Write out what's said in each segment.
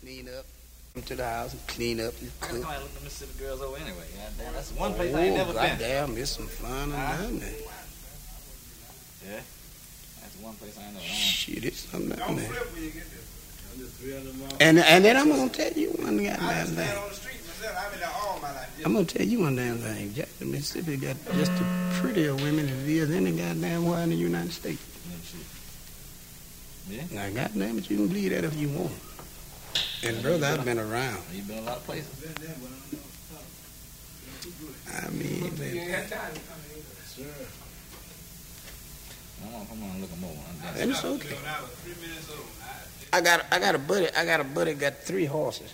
clean up. Come to the house and clean up and I cook. gotta look at the Mississippi girls over anyway. Goddamn, that's one place I ain't never been. Goddamn, it's some fun down there. Yeah, that's one place I ain't never been. Shit, it's something down Don't there. flip when you get there. I'm just 300 miles. And then I'm gonna tell you one I goddamn just stand thing. on the street myself. I've been there all my life. I'm gonna tell you one damn thing. Jackson, Mississippi got just the prettier women as it is any goddamn where in the United States. Yeah. Now, goddamn it, you can believe that if you want. And brother, I've been around. You've been a lot of places. I mean, man, Come on, look at more. and it's okay. When I was 3 minutes old, I got a buddy got 3 horses.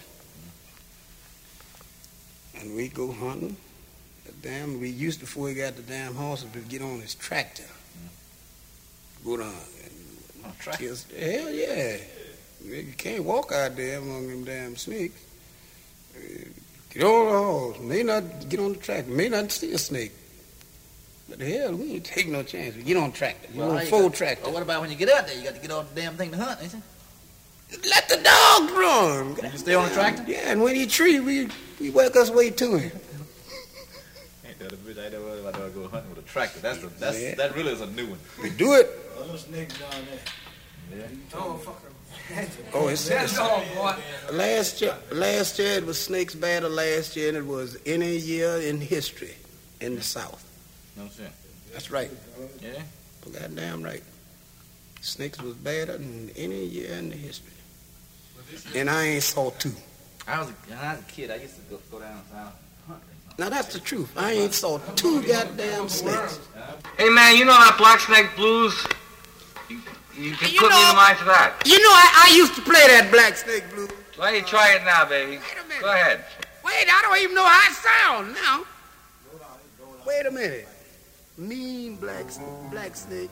And we go hunting. Damn, we used to, before he got the damn horses, we get on his tractor. Go down. Tractor? Hell yeah. You can't walk out there among them damn snakes. Get on the horse. May not get on the tractor. May not see a snake. But hell, we ain't take no chance. We get on the tractor. We on full tractor. Well, what about when you get out there? You got to get on the damn thing to hunt, ain't you? Let the dog run. You stay on the tractor? Yeah, and when he tree, we work us way to him. Ain't that a bitch? I ain't never heard about go hunting with a tractor. Yeah. That really is a new one. We do it. little snakes down there. Yeah. Oh, fucker. Oh, it's Oh, boy. last year it was Snakes Battle last year, and it was any year in history in the South. No shit. That's right. Yeah. Goddamn right. Snakes was badder than any year in the history. And I ain't saw 2. When I was a kid, I used to go down south hunting. Now that's the truth. I ain't saw 2 goddamn snakes. Hey, man, you know that Black Snake Blues? You can put me in mind for that. You know, I used to play that Black Snake Blues. Why don't you try it now, baby? Wait a minute. Go ahead. Wait, I don't even know how it sounds now. Wait a minute. Mean Black Snake.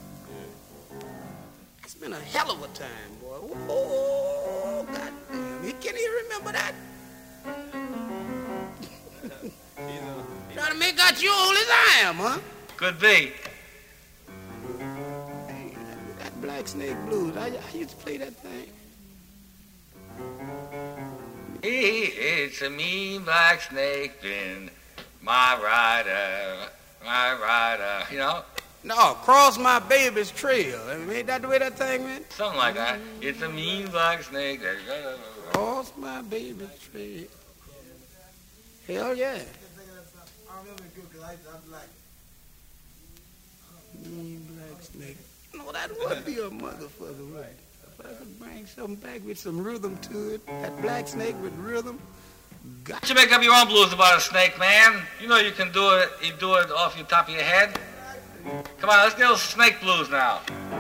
It's been a hell of a time, boy. Oh, goddamn. Can you remember that? Trying to make out you old as I am, huh? Could be. Hey, that Black Snake Blues, I used to play that thing. It's a mean black snake been my rider, you know? No, Cross My Baby's Trail. Ain't that the way that thing went? Something like that. It's a mean black snake. Cross My Baby's Trail. Hell yeah. Mean Black Snake. No, that would be a motherfucker, right? If I could bring something back with some rhythm to it, that Black Snake with rhythm, Why don't you make up your own blues about a snake, man? You know you can do it. You do it off the top of your head. Come on, let's get those snake blues now.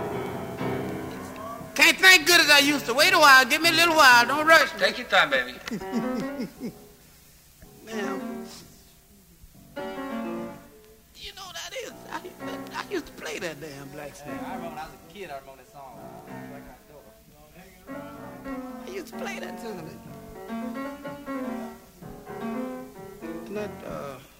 can't think good as I used to. Wait a while, give me a little while, don't rush me. Take your time, baby. Now, you know that is. I used to play that damn Black Snake. I remember when I was a kid, I remember that song. I used to play that tune. Not